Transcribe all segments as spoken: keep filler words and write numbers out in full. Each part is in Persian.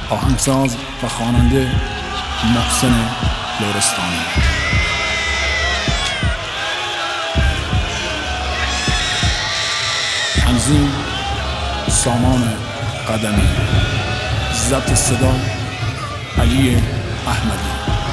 آهنگساز و خواننده محسن لرستانی. تنظیم سامان قدمی. ضبط صدا علی احمدی.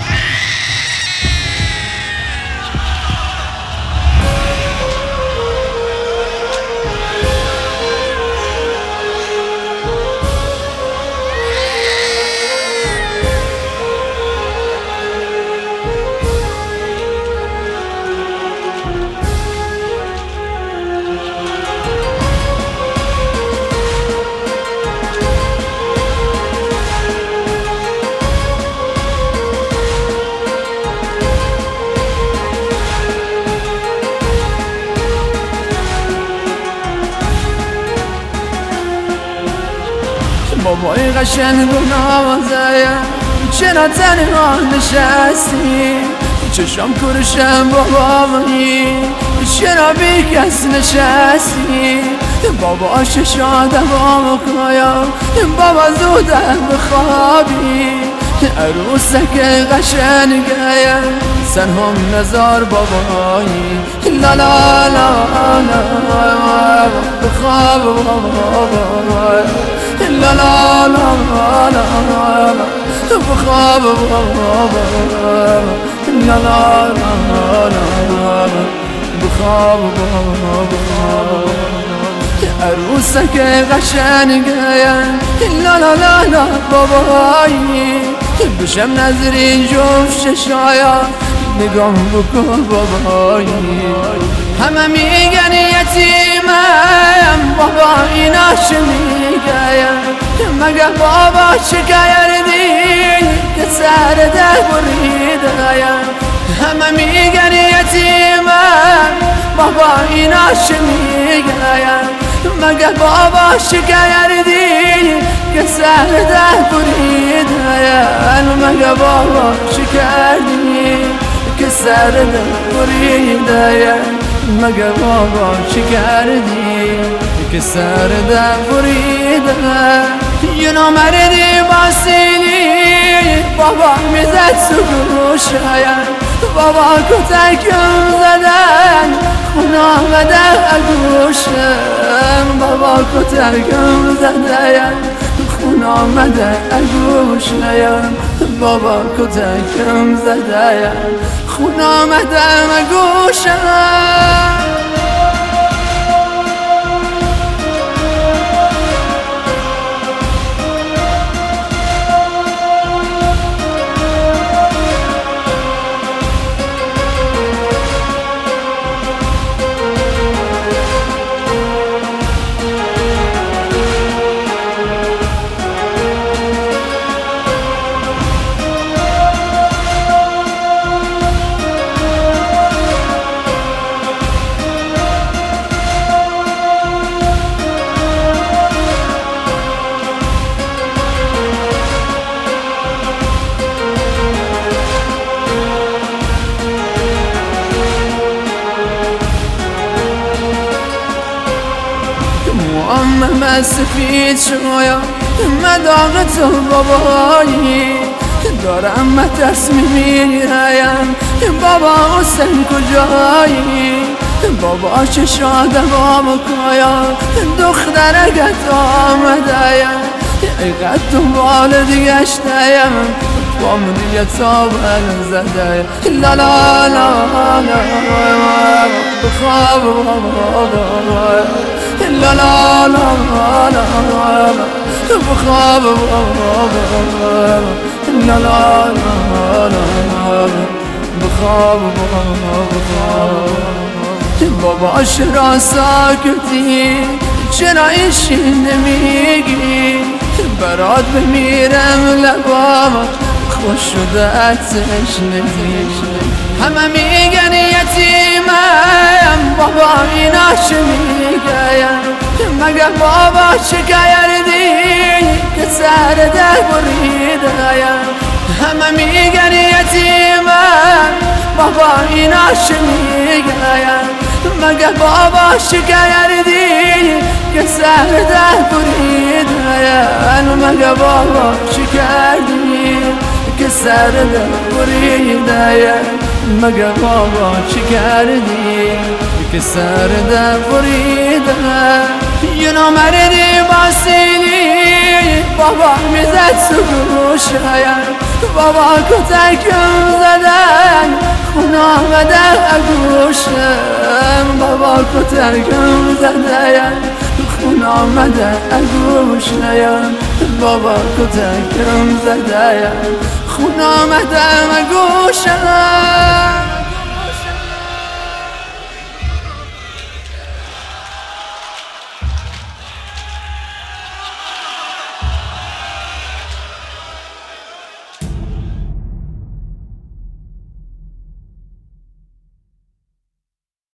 بابای قشنگ و نوازه چرا تنها نشستی؟ چشم کرشم بابایی چرا بی کس نشستی؟ بابا ششاده بابا کایا بابا زوده بخوابی عروسک قشنگه سن هم نزار بابایی لا لا لا لا بخواب بابا لا لا لا لا بخواب بابا لا لا لا لا بخواب بابا عروسک قشنگه لا لا لا لا بابایی بشم نظری جفت ششایا نگاه بکن بابایی همه میگن یتیمم بابا ایناش میگن مگه بابا چه کردی که سر ده بریدن همه میگن یتیمم بابا ایناش میگن مگه بابا چه کردی که سر ده بریدن مگه بابا چه کردی که سر ده بریدن مگه بابا چه کردی که سر ده بریدن یه نامردی باسیلی بابا میزد سگوشایم بابا کتکم زدن خون آمده اگوشم بابا کتکم زدن خون آمده اگوشم بابا کتکم زدن خون آمده اگوشم من سفید شویا مداغ تو بابایی دارم من تصمیم میگیرم بابا حسین کجایی بابا چه شاده بابا کایا دختره گت آمده اینقدر دنبال دیگشتیم بام دیگه تابل زده لا لا لا لا بخواب بابا لا لا لا لا بخواب بابا لا لا لا بخواب بابا بابا چرا ساکتی چرا ایشی نمیگی برات بمیرم لبام خوش شده اتش نمیش همه میگن یتیمم بابا ایناش میگن مگه بابا چه کردی که سر ده بریدن همه میگن یتیمم بابا ایناش میگن مگه بابا چه کردی که سر ده بریدن مگه بابا چی کردی که سرده بریده؟ مگه بابا چی کردی که سرده بریده؟ یه نامردی باسیلی بابا میزد سگوشه، بابا کتکم زدن خون آمده اگوشم، بابا کتکم زدن خون آمده اگوشم، بابا کتکم زدن خون آمده اگوشم.